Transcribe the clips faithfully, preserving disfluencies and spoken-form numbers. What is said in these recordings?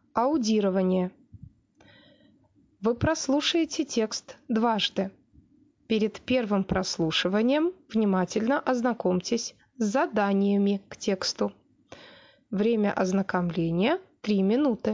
Аудирование. Вы прослушаете текст дважды. Перед первым прослушиванием внимательно ознакомьтесь с заданиями к тексту. Время ознакомления – три минуты.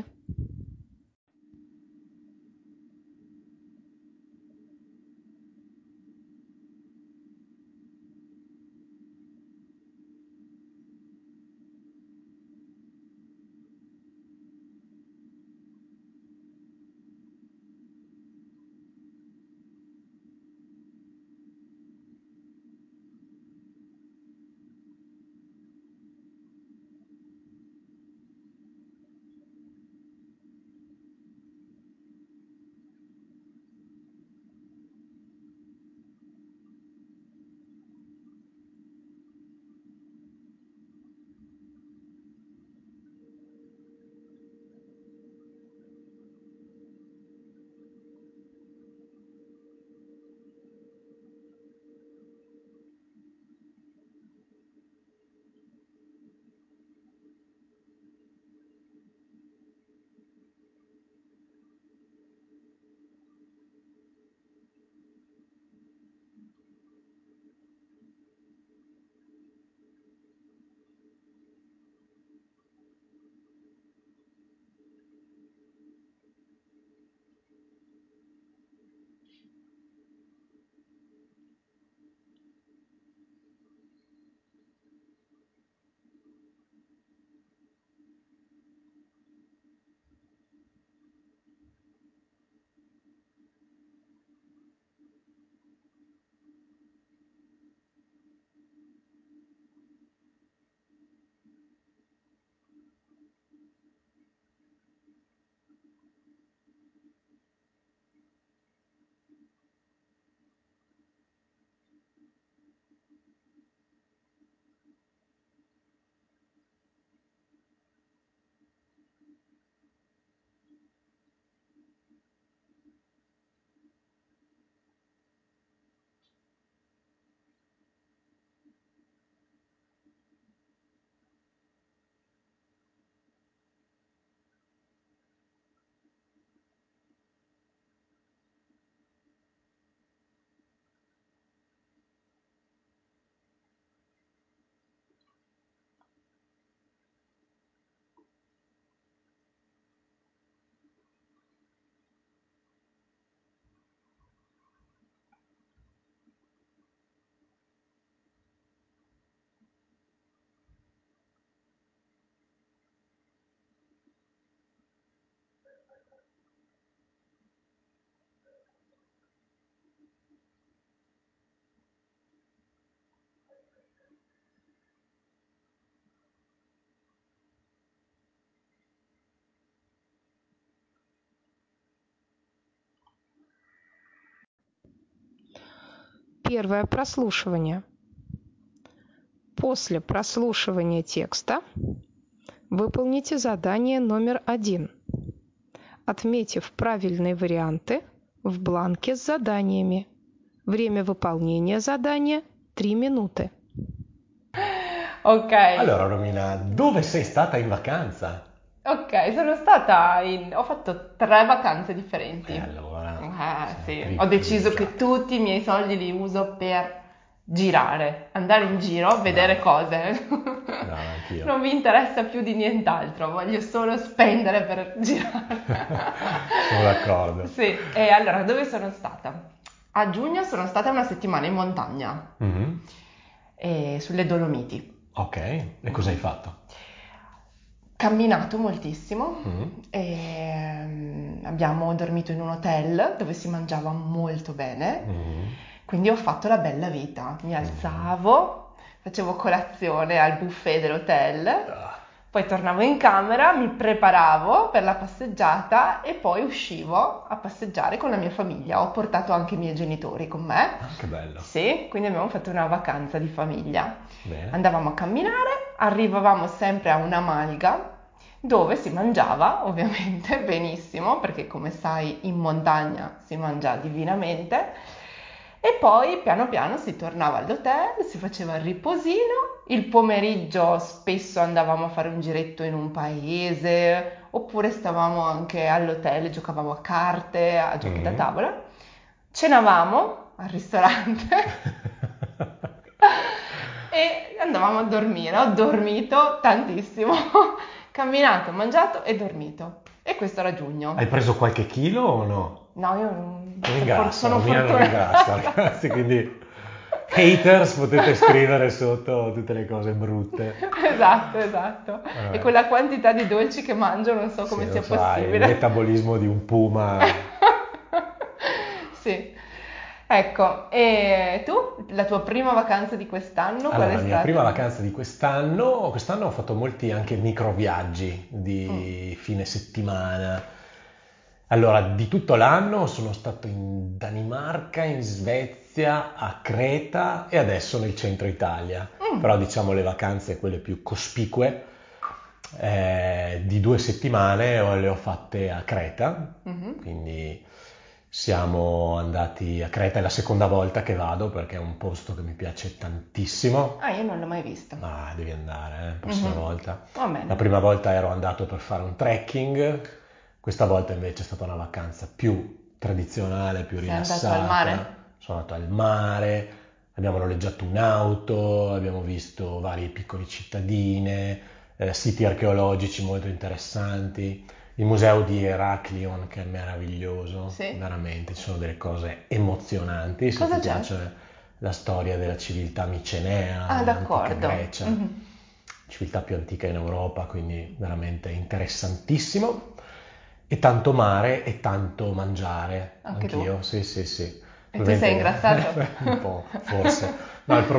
Первое прослушивание. После прослушивания текста выполните задание номер один, отметив правильные варианты в бланке с заданиями. Время выполнения задания – три минуты. Ok. Allora Romina, dove sei stata in vacanza? Ok, sono stata in... ho fatto tre vacanze differenti. E allora? Eh, sì. Sei Ho deciso che privilegiata. tutti i miei soldi li uso per girare, andare in giro, vedere Brava. cose. Brava, anch'io. Non mi interessa più di nient'altro, voglio solo spendere per girare. Sono d'accordo. Sì, e allora dove sono stata? A giugno sono stata una settimana in montagna, Mhm. e sulle Dolomiti. Ok, e cosa hai fatto? Camminato moltissimo, Mhm. e mm, abbiamo dormito in un hotel dove si mangiava molto bene, Mhm. quindi ho fatto la bella vita. Mi alzavo, facevo colazione al buffet dell'hotel, Ah, poi tornavo in camera, mi preparavo per la passeggiata e poi uscivo a passeggiare con la mia famiglia. Ho portato anche i miei genitori con me. ah, che bello. Sì, quindi abbiamo fatto una vacanza di famiglia. Bene. Andavamo a camminare, arrivavamo sempre a una malga dove si mangiava ovviamente benissimo, perché come sai in montagna si mangia divinamente. E poi piano piano si tornava all'hotel, si faceva il riposino, il pomeriggio spesso andavamo a fare un giretto in un paese oppure stavamo anche all'hotel, giocavamo a carte, a giochi da Mhm. tavola, cenavamo al ristorante e andavamo a dormire. Ho dormito tantissimo, camminato, mangiato e dormito. E questo era giugno. Hai preso qualche chilo o no? No, io non Non ingrassa, sono Romina non ingrassa, fortunata. ragazzi, quindi haters potete scrivere sotto tutte le cose brutte. Esatto, esatto. E Vabbè. quella quantità di dolci che mangio non so come Sì, sia lo sai, il possibile. metabolismo di un puma. Sì. Ecco, e tu, la tua prima vacanza di quest'anno, qual Allora, è la mia stata? prima vacanza di quest'anno, quest'anno ho fatto molti anche micro viaggi Mm. di fine settimana. Allora, di tutto l'anno sono stato in Danimarca, in Svezia, a Creta e adesso nel centro Italia. Mm. Però diciamo le vacanze, quelle più cospicue, eh, di due settimane o- le ho fatte a Creta, Mhm. quindi siamo andati a Creta, è la seconda volta che vado perché è un posto che mi piace tantissimo. Ah, io non l'ho mai visto. Ma devi andare, eh, la prossima Mhm. volta. Va La bene. prima volta ero andato per fare un trekking, questa volta invece è stata una vacanza più tradizionale, più Sei andato al mare? rilassata. Sono andato al mare, abbiamo noleggiato un'auto, abbiamo visto varie piccole cittadine, eh, siti archeologici molto interessanti, il museo di Heraklion che è meraviglioso, Sì. veramente, ci sono delle cose emozionanti se Cosa ti c'è? piace la storia della civiltà micenea, Ah, dell'antica d'accordo. Grecia, Mhm. civiltà più antica in Europa, quindi veramente interessantissimo. E tanto mare e tanto mangiare, Anche tu? anch'io, sì, sì, sì. E tu sei ingrassato? Probabilmente un po', forse. No, il problema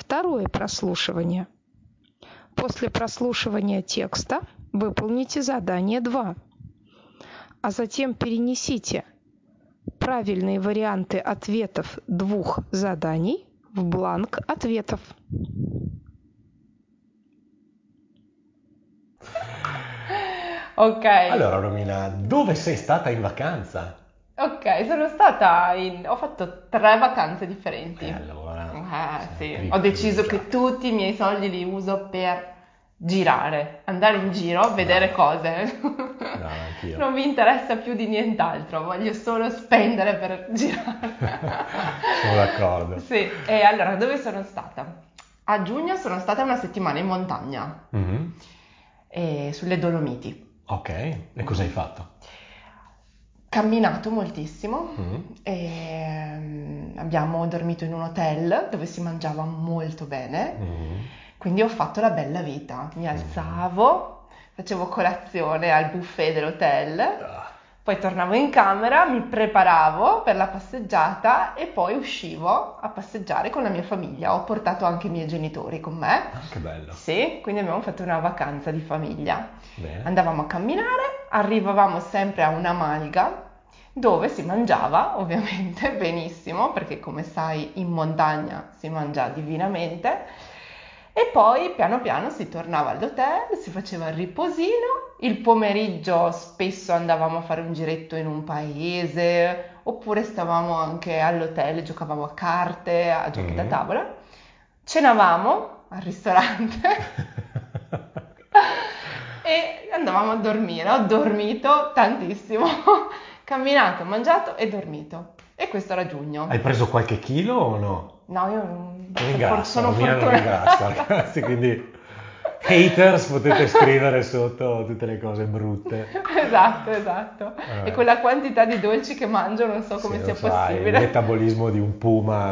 второе прослушивание. После прослушивания текста выполните задание два, а затем перенесите правильные варианты ответов двух заданий в бланк ответов. Ok. Allora, Romina, dove sei stata in vacanza? Ok, sono stata in... ho fatto tre vacanze differenti. E allora, Eh, sei sì. Ho deciso che privilegiata. tutti i miei soldi li uso per girare, andare in giro, vedere Brava. cose. Brava, anch'io. Non mi interessa più di nient'altro, voglio solo spendere per girare. Sono d'accordo. Sì, e allora dove sono stata? A giugno sono stata una settimana in montagna, Mhm. e sulle Dolomiti. Ok, e cosa hai fatto? Camminato moltissimo Mhm. e mm, abbiamo dormito in un hotel dove si mangiava molto bene, Mhm. quindi ho fatto la bella vita. Mi alzavo, facevo colazione al buffet dell'hotel, Ah, poi tornavo in camera, mi preparavo per la passeggiata e poi uscivo a passeggiare con la mia famiglia. Ho portato anche i miei genitori con me. ah, che bello. Sì, quindi abbiamo fatto una vacanza di famiglia. Bene. Andavamo a camminare, arrivavamo sempre a una malga dove si mangiava ovviamente benissimo, perché come sai in montagna si mangia divinamente. E poi piano piano si tornava all'hotel, si faceva il riposino, il pomeriggio spesso andavamo a fare un giretto in un paese, oppure stavamo anche all'hotel e giocavamo a carte, a giochi da Mhm. tavola, cenavamo al ristorante e andavamo a dormire. Ho dormito tantissimo, camminato, mangiato e dormito. E questo era giugno. Hai preso qualche chilo o no? No, io non Non ingrassa, sono Romina non ingrassa, fortunata. ragazzi, quindi haters potete scrivere sotto tutte le cose brutte. Esatto, esatto. Eh, E quella quantità di dolci che mangio non so sì, come non sia so, hai il possibile. metabolismo di un puma.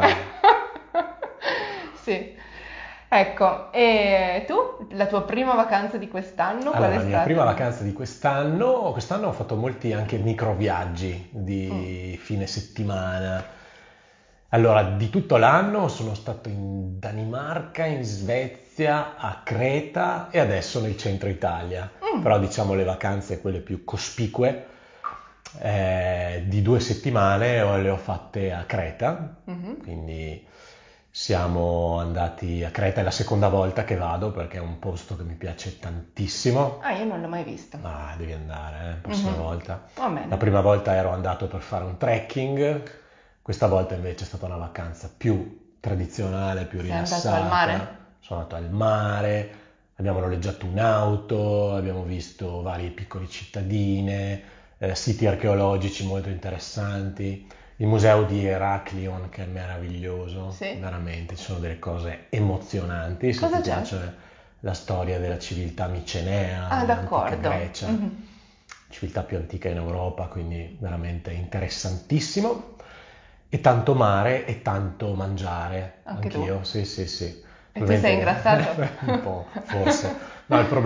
Sì. Ecco, e tu, la tua prima vacanza di quest'anno, qual Allora, è la mia stata? prima vacanza di quest'anno, quest'anno ho fatto molti anche micro viaggi Mm. di fine settimana. Allora, di tutto l'anno sono stato in Danimarca, in Svezia, a Creta e adesso nel centro Italia. Mm. Però diciamo le vacanze, quelle più cospicue, eh, di due settimane o le ho fatte a Creta, Mhm. quindi siamo andati a Creta, è la seconda volta che vado perché è un posto che mi piace tantissimo. Ah, io non l'ho mai visto. Ah, devi andare, eh, la prossima Mhm. volta. Va bene. La prima volta ero andato per fare un trekking, questa volta invece è stata una vacanza più tradizionale, più Sei andato al mare? rilassata. Sono andato al mare, abbiamo noleggiato un'auto, abbiamo visto varie piccole cittadine, eh, siti archeologici molto interessanti, il museo di Heraklion che è meraviglioso, Sì. veramente, ci sono delle cose emozionanti se Cosa ti c'è? piace la storia della civiltà micenea, Ah, dell'antica d'accordo. Grecia, Mhm. civiltà più antica in Europa, quindi veramente interessantissimo. E tanto mare e tanto mangiare, Anche tu? anch'io, sì, sì, sì. E tu sei Probabilmente ingrassato? un po', forse. No, il problema